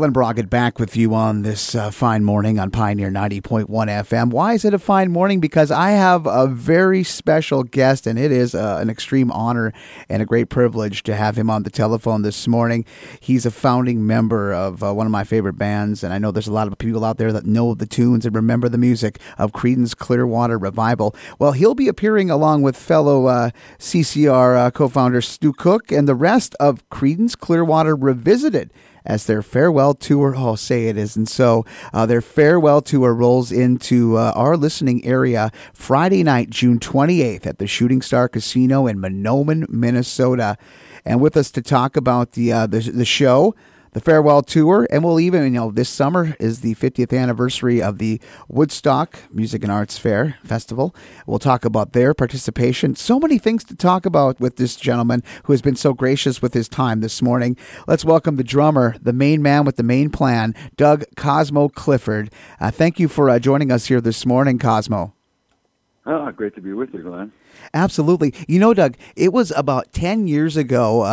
Glenn Brackett back with you on this fine morning on Pioneer 90.1 FM. Why is it a fine morning? Because I have a very special guest, and it is an extreme honor and a great privilege to have him on the telephone this morning. He's a founding member of one of my favorite bands, and I know there's a lot of people out there that know the tunes and remember the music of Creedence Clearwater Revival. Well, he'll be appearing along with fellow CCR co-founder Stu Cook and the rest of Creedence Clearwater Revisited as their farewell tour. Oh, say it is. And so their farewell tour rolls into our listening area Friday night, June 28th at the Shooting Star Casino in Mahnomen, Minnesota. And with us to talk about the show, the farewell tour, and we'll even, this summer is the 50th anniversary of the Woodstock Music and Arts Fair Festival. We'll talk about their participation. So many things to talk about with this gentleman who has been so gracious with his time this morning. Let's welcome the drummer, the main man with the main plan, Doug Cosmo Clifford. Thank you for joining us here this morning, Cosmo. Oh, great to be with you, Glenn. Absolutely. Doug, it was about 10 years ago,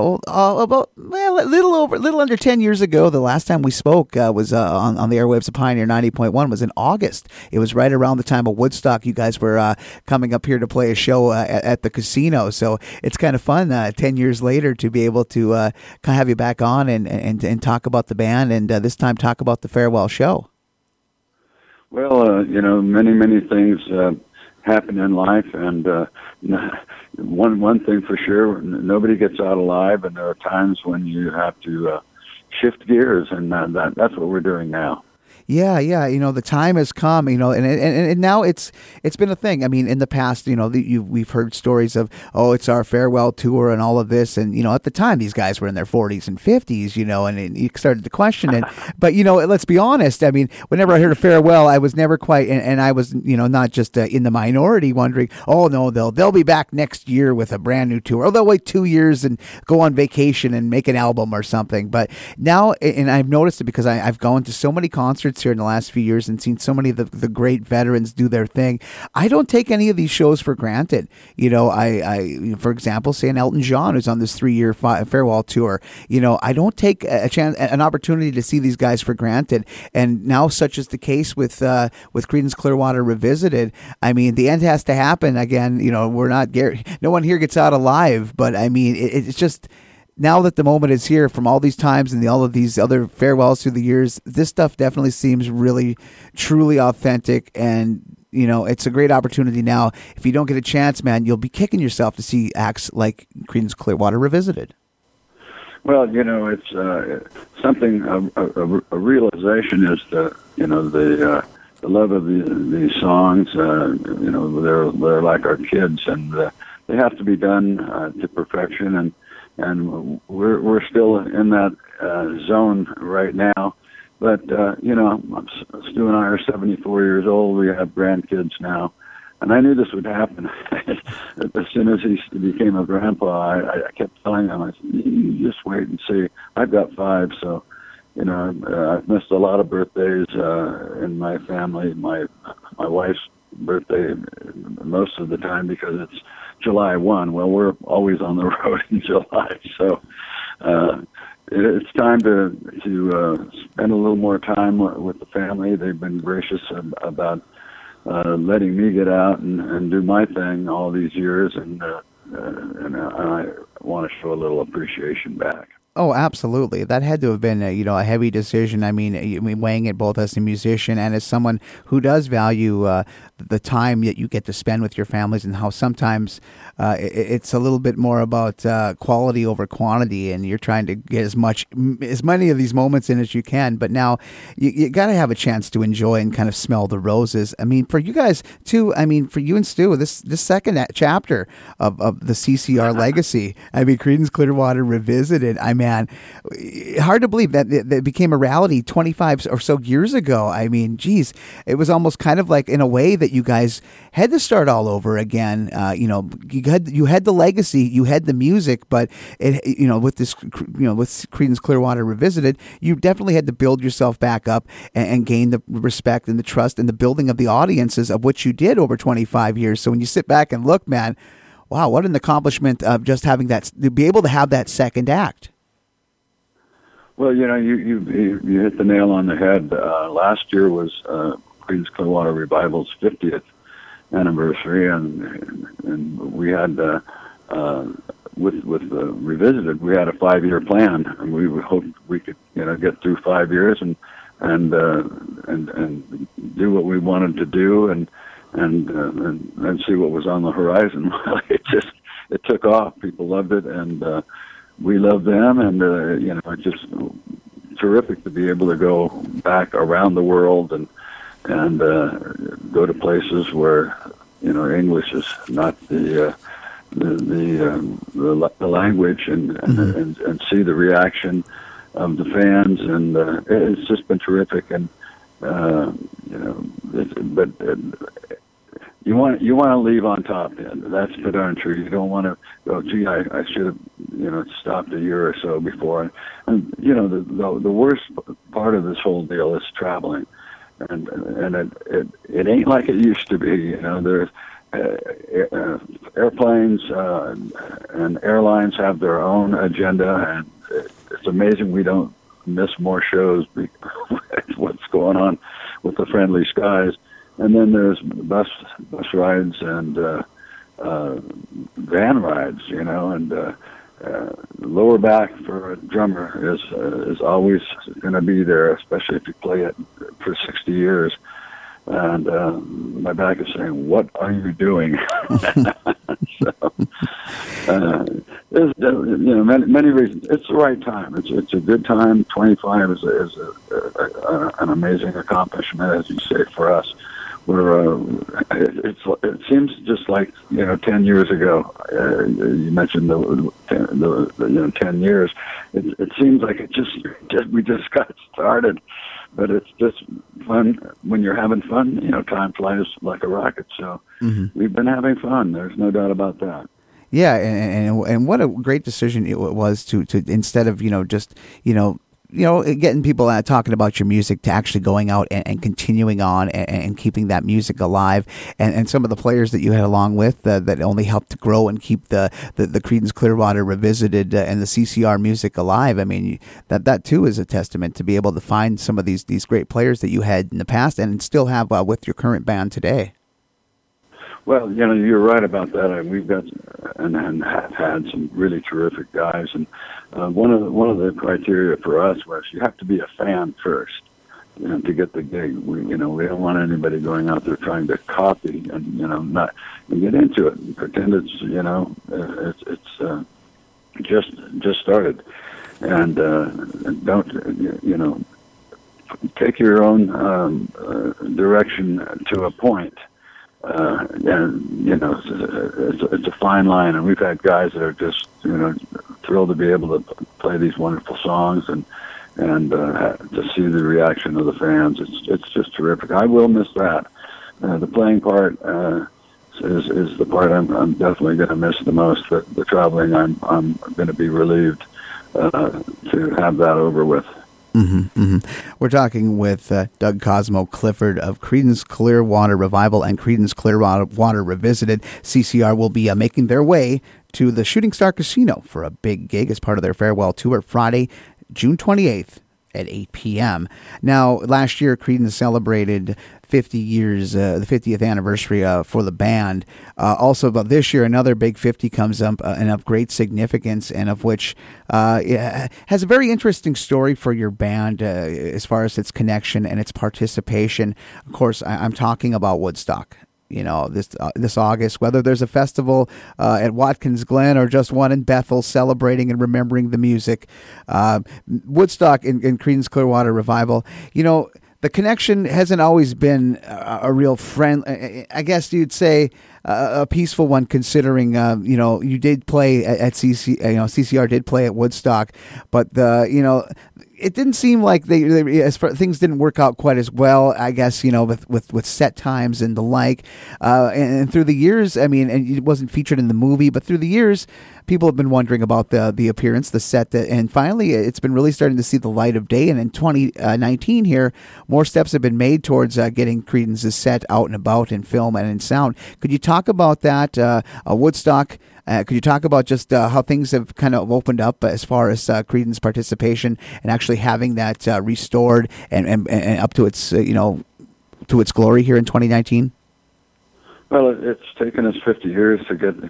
little under 10 years ago. The last time we spoke was on the airwaves of Pioneer 90.1 was in August. It was right around the time of Woodstock. You guys were coming up here to play a show at the casino. So it's kind of fun 10 years later to be able to kind of have you back on and talk about the band and this time talk about the farewell show. Well, many things happen in life, and one thing for sure, nobody gets out alive, and there are times when you have to shift gears, and that's what we're doing now. Yeah. The time has come, and now it's been a thing. I mean, in the past, we've heard stories of, it's our farewell tour and all of this. And, at the time, these guys were in their 40s and 50s, and you started to question it. But, let's be honest. I mean, whenever I heard a farewell, I was never quite, and I was, not just in the minority wondering, no, they'll be back next year with a brand new tour. Or they'll wait 2 years and go on vacation and make an album or something. But now, and I've noticed it because I've gone to so many concerts here in the last few years and seen so many of the great veterans do their thing. I don't take any of these shows for granted. I for example, say an Elton John who's on this 3-year farewell tour. I don't take an opportunity to see these guys for granted. And now, such is the case with Creedence Clearwater Revisited. I mean, the end has to happen again. We're not no one here gets out alive, but I mean, it's just. Now that the moment is here from all these times and all of these other farewells through the years, this stuff definitely seems really, truly authentic. And, it's a great opportunity now. If you don't get a chance, man, you'll be kicking yourself to see acts like Creedence Clearwater Revisited. Well, it's something, a realization is the love of these songs. They're like our kids, and they have to be done to perfection. And we're still in that zone right now. But, Stu and I are 74 years old. We have grandkids now. And I knew this would happen. As soon as he became a grandpa, I kept telling him, I said, you just wait and see. I've got 5, so, I've missed a lot of birthdays in my family. My wife's birthday most of the time because it's July 1. Well, we're always on the road in July, so it's time to spend a little more time with the family. They've been gracious about letting me get out and do my thing all these years, and I want to show a little appreciation back. Oh, absolutely. That had to have been a heavy decision. I mean, weighing it both as a musician and as someone who does value the time that you get to spend with your families, and how sometimes it's a little bit more about quality over quantity, and you're trying to get as many of these moments in as you can. But now you got to have a chance to enjoy and kind of smell the roses. I mean, for you guys too. I mean, for you and Stu, this second chapter of the CCR legacy. I mean, Creedence Clearwater Revisited. Man, hard to believe that it became a reality 25 or so years ago. I mean, geez, it was almost kind of like, in a way, that you guys had to start all over again. You had the legacy, you had the music, but with Creedence Clearwater Revisited, you definitely had to build yourself back up and gain the respect and the trust and the building of the audiences of which you did over 25 years. So when you sit back and look, man, wow, what an accomplishment of just having that, to be able to have that second act. Well, you hit the nail on the head. Last year was Creedence Clearwater Revival's 50th anniversary, and we had with Revisited, we had a 5-year plan, and we hoped we could get through 5 years and do what we wanted to do and see what was on the horizon. It took off. People loved it, and we love them, and it's just terrific to be able to go back around the world and go to places where English is not the language, and see the reaction of the fans, and it's just been terrific. And you want to leave on top. That's for darn true. You don't want to go, gee, I should have stopped a year or so before. And the worst part of this whole deal is traveling, and it ain't like it used to be. There's airplanes and airlines have their own agenda, and it's amazing we don't miss more shows because what's going on with the Friendly Skies. And then there's bus rides and van rides, and lower back for a drummer is always going to be there, especially if you play it for 60 years. And my back is saying, "What are you doing?" So there's many reasons. It's the right time. It's a good time. 25 is an amazing accomplishment, as you say, for us. It seems just like 10 years ago. You mentioned the 10 years. It seems like we just got started, but it's just fun when you're having fun. Time flies like a rocket. So we've been having fun. There's no doubt about that. Yeah, and what a great decision it was to instead of just getting people talking about your music, to actually going out and continuing on and keeping that music alive, and some of the players that you had along with that only helped to grow and keep the Creedence Clearwater Revisited and the CCR music alive. I mean, that too is a testament to be able to find some of these great players that you had in the past and still have with your current band today. Well, you're right about that. And we've got and have had some really terrific guys. And one of the criteria for us was you have to be a fan first, to get the gig. We don't want anybody going out there trying to copy and not get into it and pretend it's just started. And don't take your own direction to a point. And it's a fine line, and we've had guys that are just thrilled to be able to play these wonderful songs and to see the reaction of the fans. It's just terrific. I will miss that. The playing part is the part I'm definitely going to miss the most. The traveling, I'm going to be relieved to have that over with. We're talking with Doug Cosmo Clifford of Creedence Clearwater Revival and Creedence Clearwater Revisited. CCR will be making their way to the Shooting Star Casino for a big gig as part of their farewell tour Friday, June 28th at 8 p.m. Now, last year, Creedence celebrated 50 years, the 50th anniversary for the band. Also, but this year, another big 50 comes up and of great significance, and of which has a very interesting story for your band as far as its connection and its participation. Of course, I'm talking about Woodstock. This August, whether there's a festival at Watkins Glen or just one in Bethel celebrating and remembering the music, Woodstock and Creedence Clearwater Revival, the connection hasn't always been a real friend. I guess you'd say a peaceful one, considering you did play at CCR did play at Woodstock, but it didn't seem like things didn't work out quite as well, I guess, with set times and the like. And through the years, I mean, and it wasn't featured in the movie, but through the years, people have been wondering about the appearance, the set, and finally it's been really starting to see the light of day. And in 2019 here, more steps have been made towards getting Creedence's set out and about in film and in sound. Could you talk about that? Woodstock. Could you talk about just how things have kind of opened up as far as Creedence participation and actually having that restored and up to its to its glory here in 2019? Well, it's taken us 50 years to get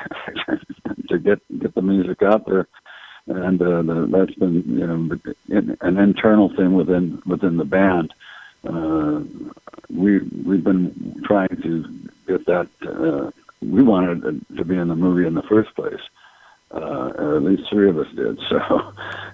the music out there, and that's been an internal thing within the band. We've been trying to get that. We wanted it to be in the movie in the first place, or at least three of us did. So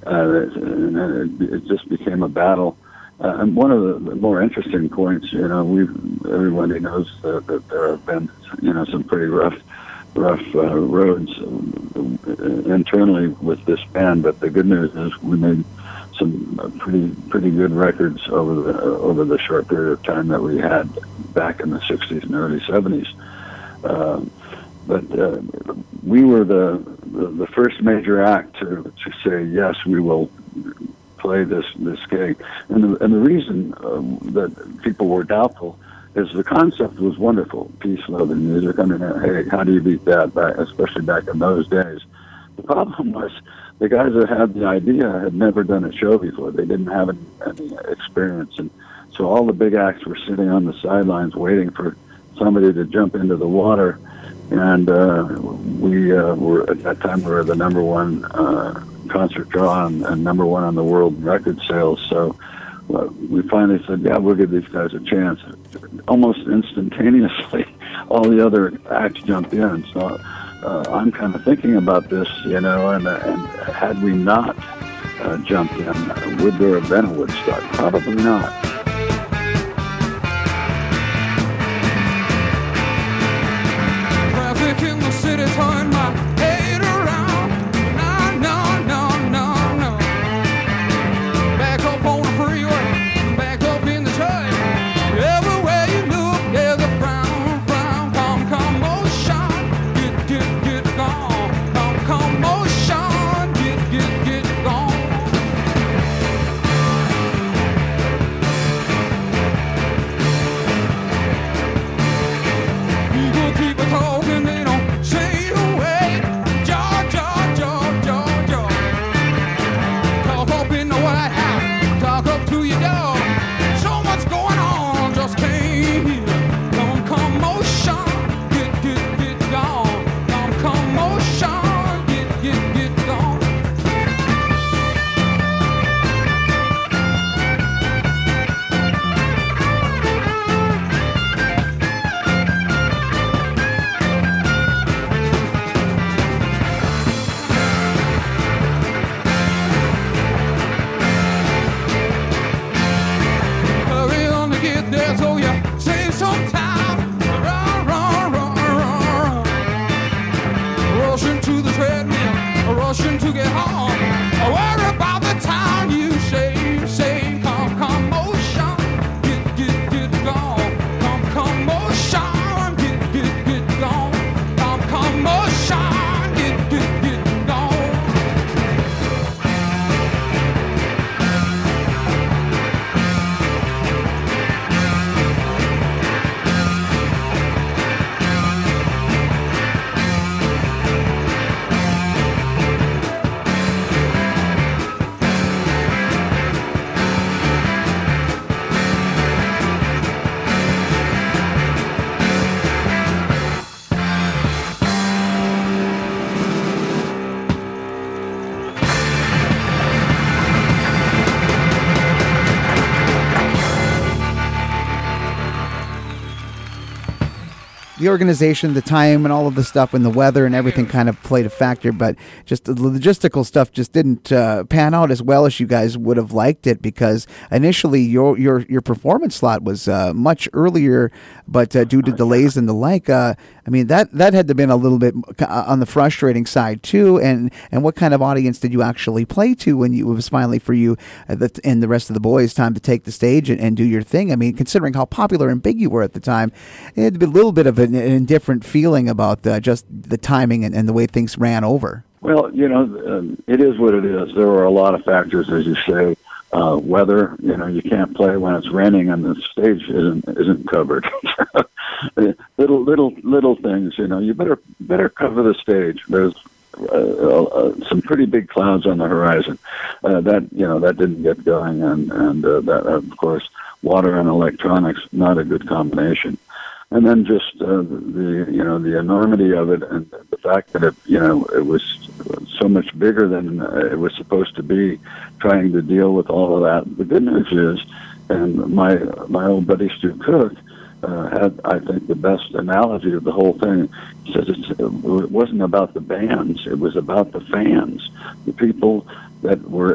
it just became a battle. And one of the more interesting points, everybody knows that there have been, some pretty rough roads internally with this band. But the good news is we made some pretty good records over the short period of time that we had back in the 60s and early 70s. But we were the first major act to say yes, we will play this gig, and the reason that people were doubtful is the concept was wonderful, peace, love, and music. I mean, hey, how do you beat that? Especially back in those days. The problem was the guys that had the idea had never done a show before. They didn't have any experience, and so all the big acts were sitting on the sidelines waiting for somebody to jump into the water. And we were at that time we were the number one concert draw and number one on the world record sales. So we finally said, yeah, we'll give these guys a chance. Almost instantaneously, all the other acts jumped in. So I'm kind of thinking about this, and had we not jumped in, would there have been a Woodstock? Probably not. In the city, turn my head around. No. Back up on the freeway, back up in the train. Everywhere you look, there's a frown. Commotion, get gone. Commotion, get gone. People keep talking, they don't say a word. Jaw. Talk up in the White House, talk up to your door. So much going on, just can't hear. Commotion, get gone. Commotion, get gone. Hurry on to get there so you save some time. Run. Rushing to the treadmill, rushing to get home. Worry about the time you save. Commotion, get gone. Commotion, get gone. Commotion, get gone. The organization, the time, and all of the stuff, and the weather and everything kind of played a factor, but just the logistical stuff just didn't pan out as well as you guys would have liked it, because initially your performance slot was much earlier, but due to delays and the like, I mean that had to have been a little bit on the frustrating side too. And what kind of audience did you actually play to when it was finally for you and the rest of the boys time to take the stage and do your thing? I mean, considering how popular and big you were at the time, it had to be a little bit of an indifferent feeling about just the timing and the way things ran over. Well, it is what it is. There are a lot of factors, as you say. Weather, you can't play when it's raining and the stage isn't covered. little things. You know, you better cover the stage. There's some pretty big clouds on the horizon. That didn't get going, and that, of course, water and electronics, not a good combination. And then just the enormity of it, and the fact that it was so much bigger than it was supposed to be, trying to deal with all of that. The good news is, and my old buddy Stu Cook had, I think, the best analogy of the whole thing. He says it wasn't about the bands; it was about the fans, the people that were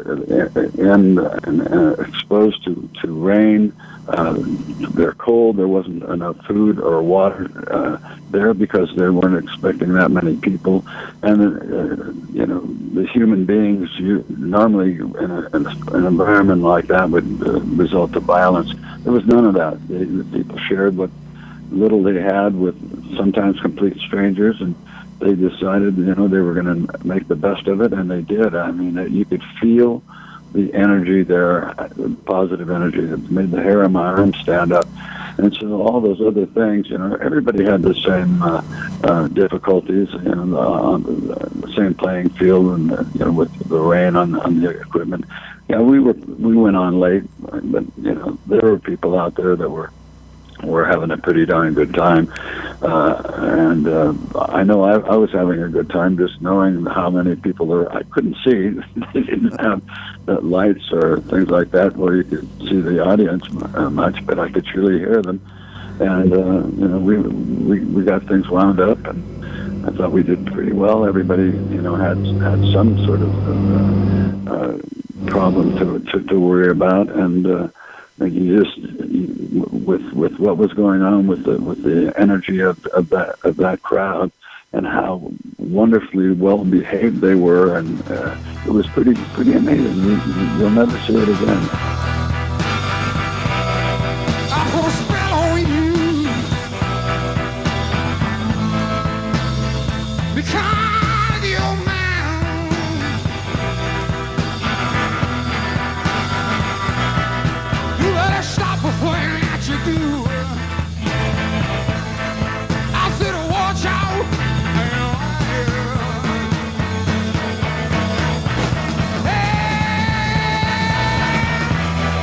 exposed to rain. They're cold. There wasn't enough food or water there because they weren't expecting that many people. And the human beings normally in an environment like that would result to violence. There was none of that. The people shared what little they had with sometimes complete strangers, and they decided they were going to make the best of it, and they did. I mean, you could feel the energy there, the positive energy that made the hair on my arm stand up. And so all those other things, everybody had the same difficulties, on the same playing field, and with the rain on the equipment. Yeah, we went on late, but there were people out there that were having a pretty darn good time, and I know I was having a good time just knowing how many people there. I couldn't see; they didn't have lights or things like that where you could see the audience much, but I could surely hear them. And we got things wound up, and I thought we did pretty well. Everybody had some sort of problem to worry about, and. You just with what was going on with the energy of that crowd and how wonderfully well behaved they were, and it was pretty amazing. You'll never see it again. I put a spell on you because you're mine. Stop before that you do. I said, watch out. Hey,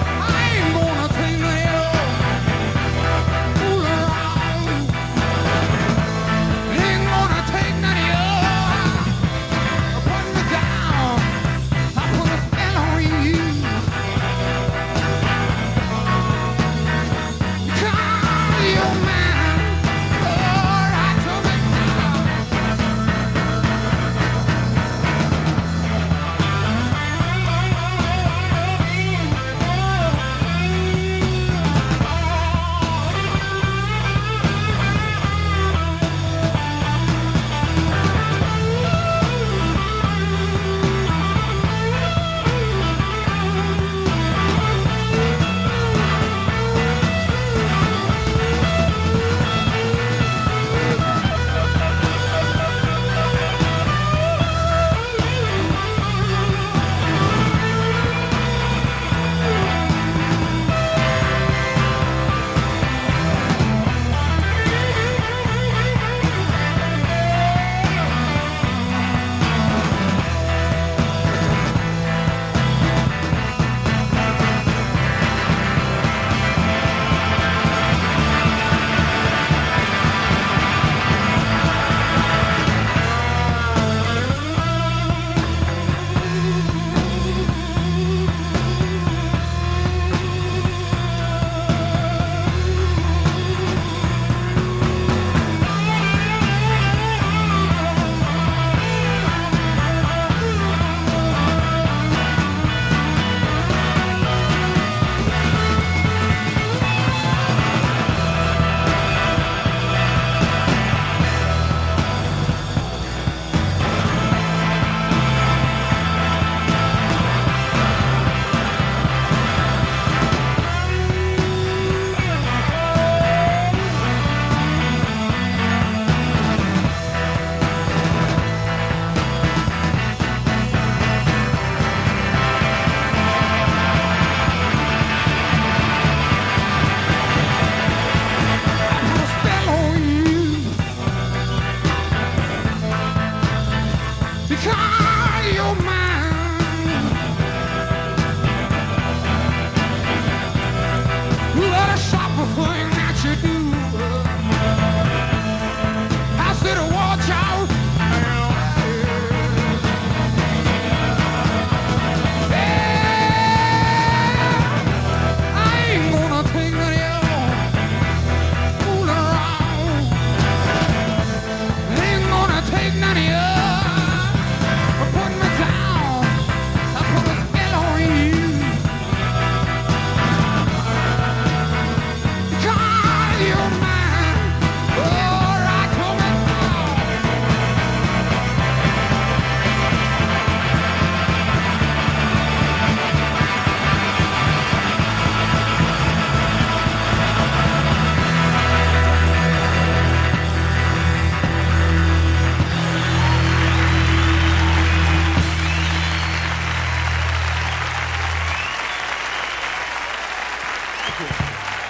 Thank you.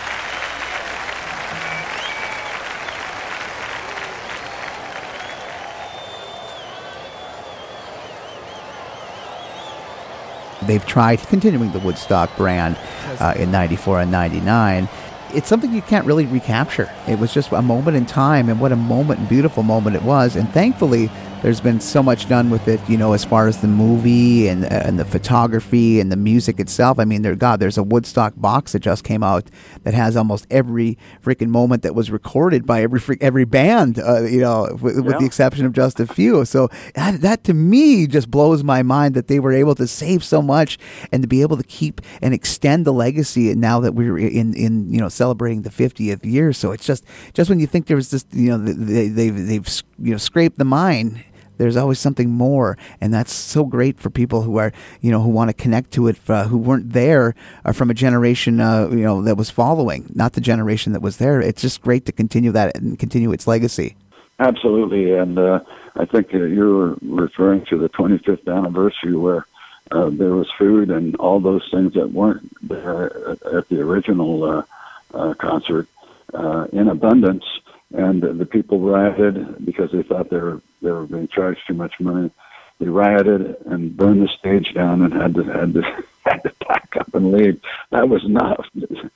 They've tried continuing the Woodstock brand in 94 and 99. It's something you can't really recapture. It was just a moment in time, and what a moment, and beautiful moment it was. And thankfully, there's been so much done with it, you know, as far as the movie and the photography and the music itself. I mean, there's a Woodstock box that just came out that has almost every freaking moment that was recorded by every band, you know, with the exception of just a few. So that to me just blows my mind that they were able to save so much and to be able to keep and extend the legacy. And now that we're in you know, celebrating the 50th year, so it's just when you think there was this, you know, they've you know, scraped the mine. There's always something more, and that's so great for people who are, you know, who want to connect to it, who weren't there, from a generation, you know, that was following, not the generation that was there. It's just great to continue that and continue its legacy. Absolutely, and I think you were referring to the 25th anniversary where there was food and all those things that weren't there at the original concert in abundance. And the people rioted because they thought they were being charged too much money. They rioted and burned the stage down and had to pack up and leave. That was not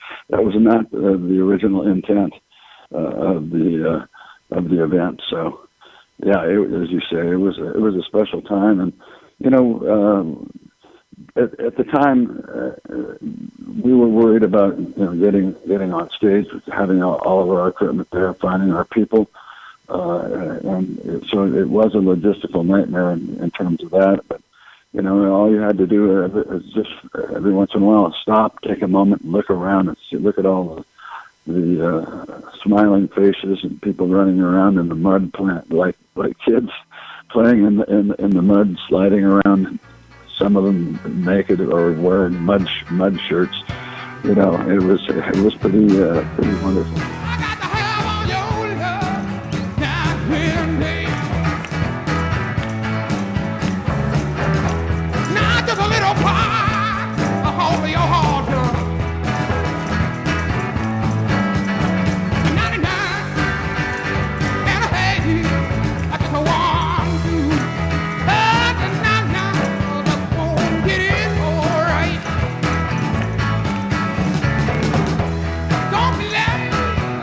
the original intent of the event. So, yeah, as you say, it was a special time, and you know, at the time we were worried about, you know, getting on stage, having all of our equipment there, finding our people, and so it was a logistical nightmare in terms of that. But you know, all you had to do is just every once in a while stop, take a moment, and look around, and look at all the smiling faces and people running around in the mud, like kids playing in the mud, sliding around. Some of them naked or wearing mud shirts. You know, it was pretty wonderful. I got to have all your love down here and there. Not just a little part of your heart, girl. 99 and a hey, I just want to. Get it all right. Don't be late.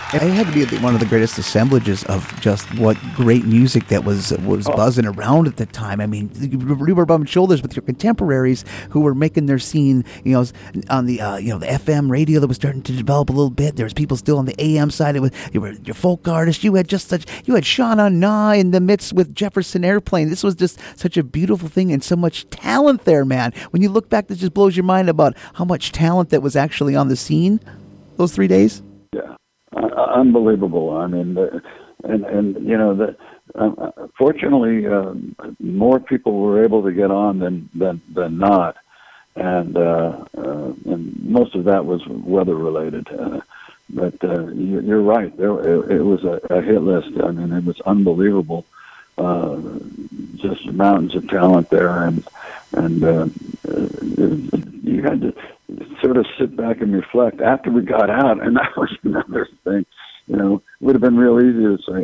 It had to be one of the greatest assemblages of just what great music that was buzzing around at the time. I mean, you were bumping shoulders with your contemporaries who were making their scene, on the the FM radio that was starting to develop a little bit. There was people still on the AM side. You were your folk artists. You had Shauna Na in the midst with Jefferson Airplane. This was just such a beautiful thing and so much talent there, man. When you look back, this just blows your mind about how much talent that was actually on the scene those 3 days. Yeah. Unbelievable. I mean, fortunately, more people were able to get on than not, and most of that was weather related. But you're right. It was a hit list. I mean, it was unbelievable. Just mountains of talent there, and you had to sort of sit back and reflect after we got out, and that was another thing. It would have been real easy to say,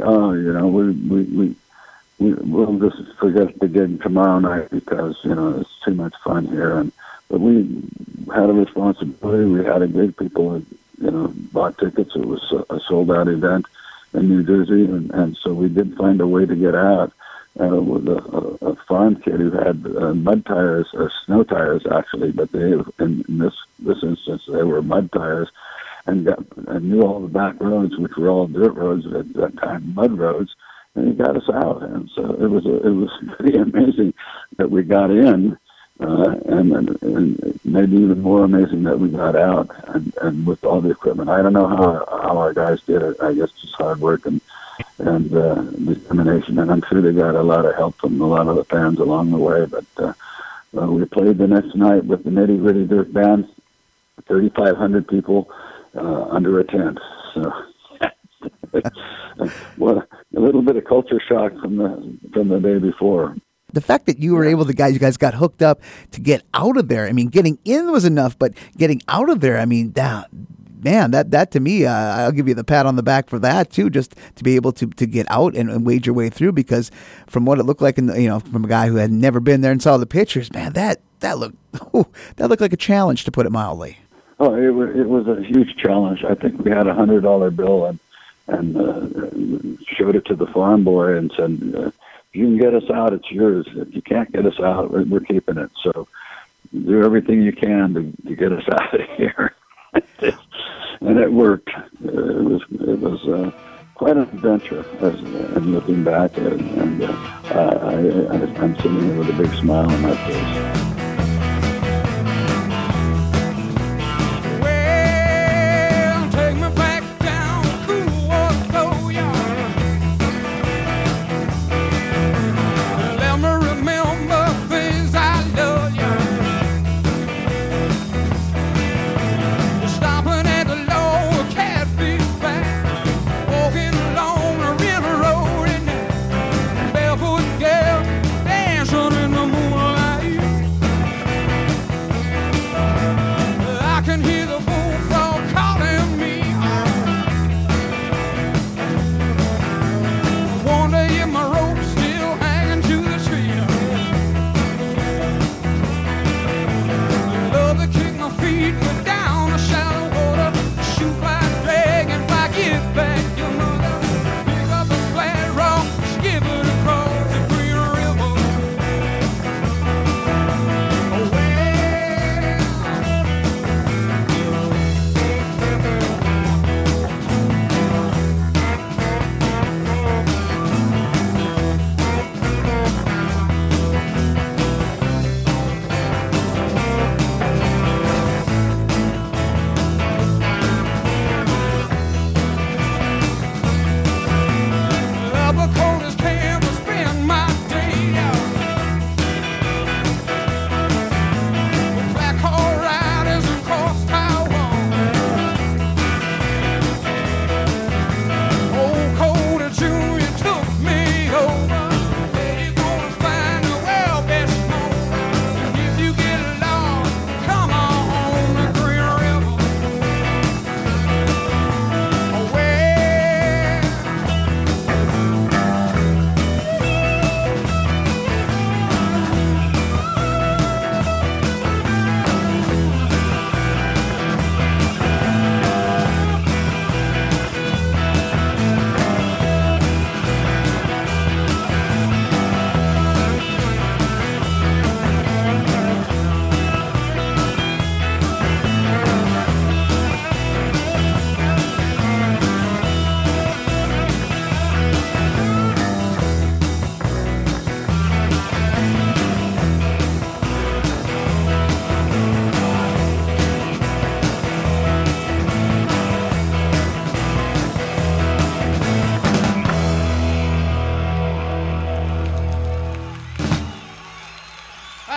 we'll just forget the gig tomorrow night because it's too much fun here. But we had a responsibility. We had to give people bought tickets. It was a sold out event in New Jersey, and so we did find a way to get out. With a farm kid who had mud tires or snow tires actually, but in this instance they were mud tires, and knew all the back roads, which were all dirt roads at that time, mud roads, and he got us out. And so it was pretty amazing that we got in, and maybe even more amazing that we got out, and with all the equipment. I don't know how our guys did it. I guess just hard work and determination, and I'm sure they got a lot of help from a lot of the fans along the way. But we played the next night with the Nitty Gritty Dirt Band, 3,500 people under a tent. So, well, a little bit of culture shock from the day before. The fact that you were able to, you guys got hooked up to get out of there. I mean, getting in was enough, but getting out of there, I mean, that to me, I'll give you the pat on the back for that too, just to be able to get out and wade your way through, because from what it looked like, from a guy who had never been there and saw the pictures, man, that looked like a challenge, to put it mildly. Oh, it was a huge challenge. I think we had $100 bill and showed it to the farm boy and said, if you can get us out, it's yours. If you can't get us out, we're keeping it. So do everything you can to get us out of here. And it worked. It was quite an adventure. And looking back at it, and I'm sitting here with a big smile on my face.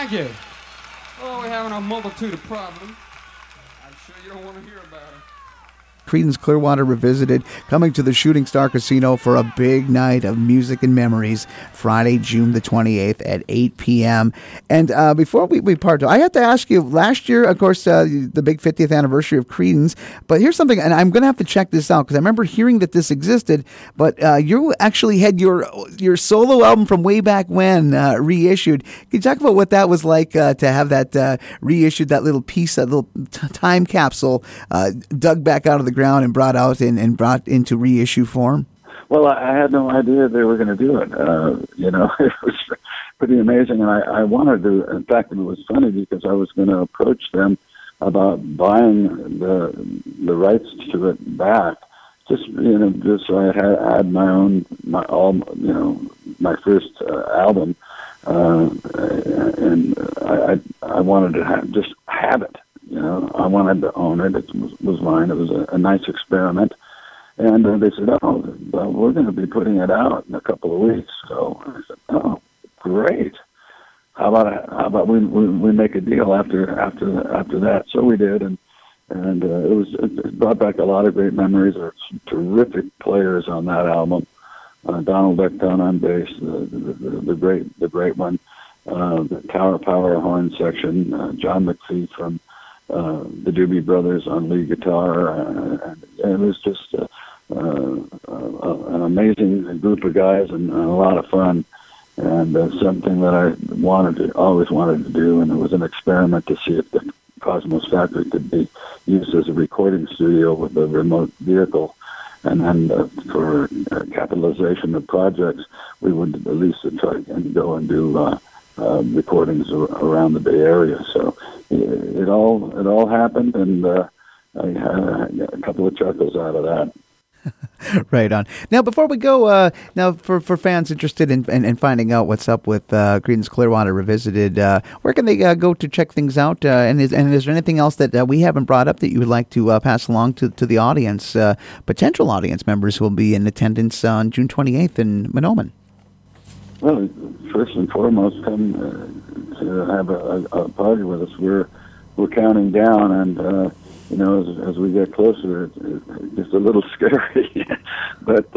Thank you. Oh, we're having a multitude of problems. I'm sure you don't want to hear about it. Creedence Clearwater Revisited, coming to the Shooting Star Casino for a big night of music and memories, Friday, June the 28th at 8 p.m. And before we part, I have to ask you, last year, of course, the big 50th anniversary of Creedence, but here's something, and I'm going to have to check this out, because I remember hearing that this existed, but you actually had your solo album from way back when reissued. Can you talk about what that was like to have that reissued, that little piece, that little time capsule dug back out of the ground and brought out and brought into reissue form? Well, I had no idea they were going to do it. It was pretty amazing. And I wanted to, in fact, it was funny because I was going to approach them about buying the rights to it back. Just so I had my first album, and I wanted to have it. I wanted to own it. It was mine. It was a nice experiment. And they said, "Oh, well, we're going to be putting it out in a couple of weeks." So I said, "Oh, great! How about we make a deal after that?" So we did, and it brought back a lot of great memories. There were some terrific players on that album. Donald Beckton on bass, the great one. The Tower Power horn section. John McPhee from the Doobie Brothers on lead guitar, and it was just an amazing group of guys and a lot of fun, and something that I always wanted to do, and it was an experiment to see if the Cosmos Factory could be used as a recording studio with a remote vehicle, and then for capitalization of projects, we would at least try and go and do recordings around the Bay Area. So it all happened, and I had a couple of chuckles out of that. Right on. Now, before we go, now for fans interested in finding out what's up with Creedence Clearwater Revisited, where can they go to check things out? And is there anything else that we haven't brought up that you would like to pass along to the audience, potential audience members who will be in attendance on June 28th in Mahnomen? Well, first and foremost, come to have a party with us. We're counting down, and as we get closer, it's just a little scary. But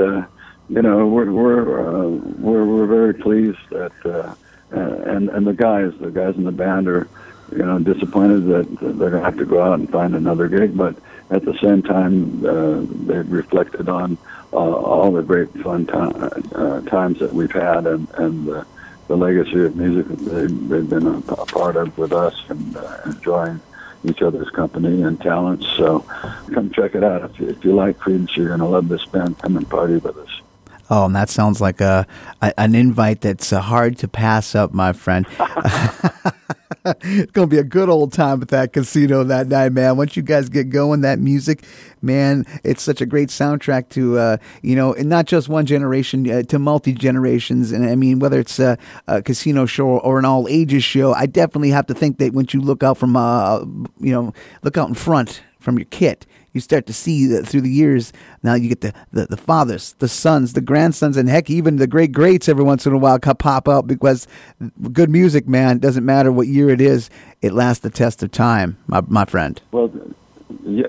we're very pleased that and the guys in the band are disappointed that they're going to have to go out and find another gig. But at the same time, they've reflected on all the great fun times that we've had, and the legacy of music that they've been a part of with us, and enjoying each other's company and talents. So come check it out. If you like Creedence, you're going to love this band. Come and party with us. Oh, and that sounds like an invite that's hard to pass up, my friend. It's going to be a good old time at that casino that night, man. Once you guys get going, that music, man, it's such a great soundtrack to, and not just one generation, to multi-generations. And I mean, whether it's a casino show or an all-ages show, I definitely have to think that once you look out from, look out in front from your kit, you start to see that through the years. Now you get the fathers, the sons, the grandsons, and heck, even the greats every once in a while pop up, because good music, man, doesn't matter what year it is, it lasts the test of time, my friend. Well, yeah,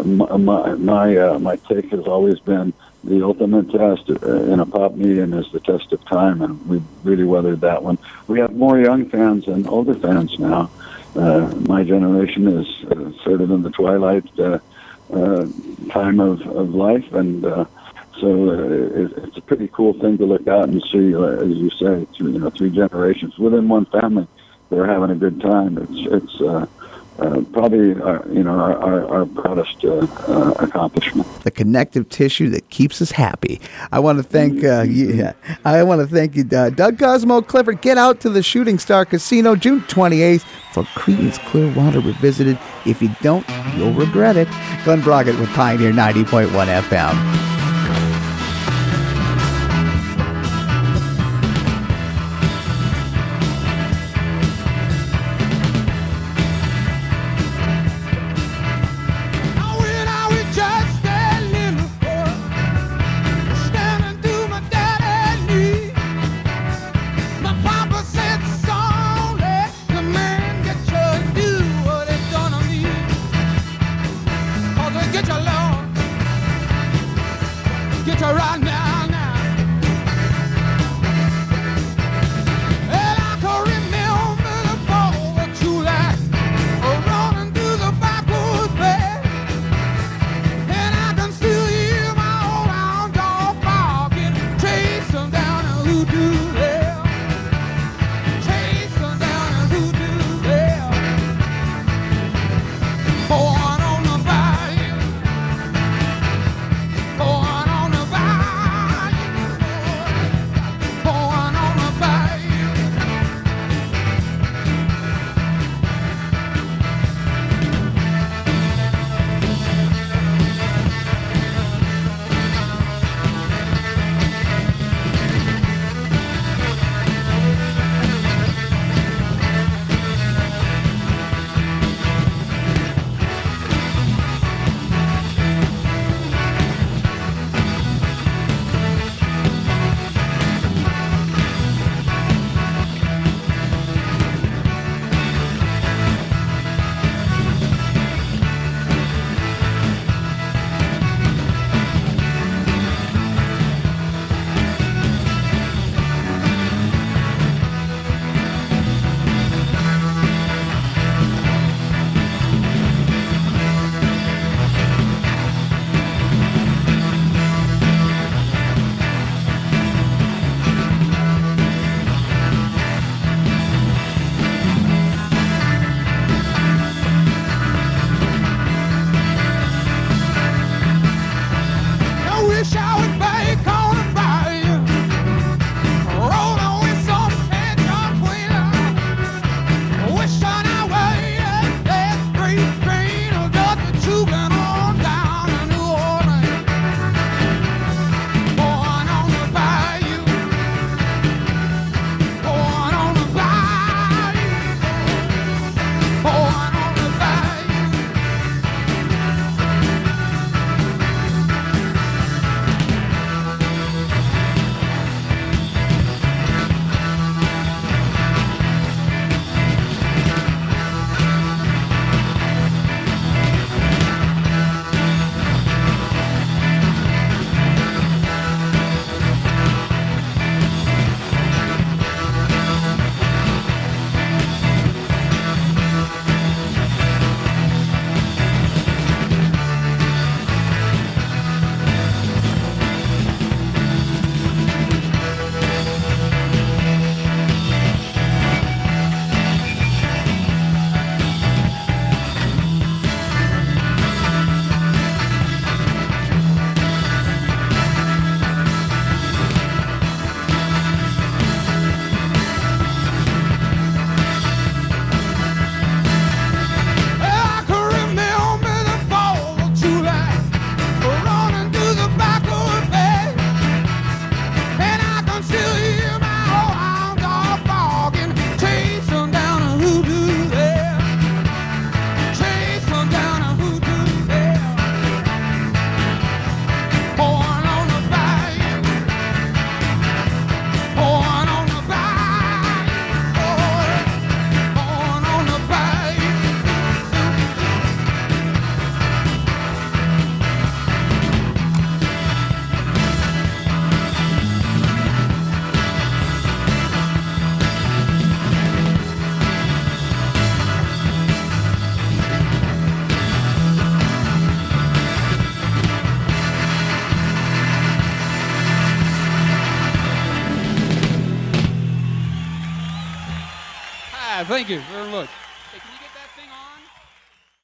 my take has always been the ultimate test in a pop medium is the test of time, and we really weathered that one. We have more young fans than older fans now. My generation is sort of in the twilight time of life, and so it's a pretty cool thing to look out and see, as you say, three generations within one family. They're having a good time. It's probably our proudest accomplishment. The connective tissue that keeps us happy. I want to thank I want to thank you, Doug Cosmo Clifford. Get out to the Shooting Star Casino June 28th for Creedence Clearwater Revisited. If you don't, you'll regret it. Glenn Broggett with Pioneer 90.1 FM. My papa said, "Son, let the man right now, now. And I can remember the 4th of July, running through the backwoods bed. And I can still hear my old hound dog barking, chasing down a hoodoo there. Chasing down a hoodoo there. Born on the bayou. Born on the bayou. Born on the bayou. I wish I was back on the bayou, rolling with some John Wheeler, wishing I waited that street train or just a tubing on down to New Orleans. Born on the bayou, born on the bayou, born on the bayou. I can remember the 4th of July, running through the backwoods bed. And I can still hear my old hound dog barking, chasing down a hoodoo there. Chasing down a hoodoo there. Born on the bayou. Born on the bayou. Born on the bayou. Hi, thank you very much.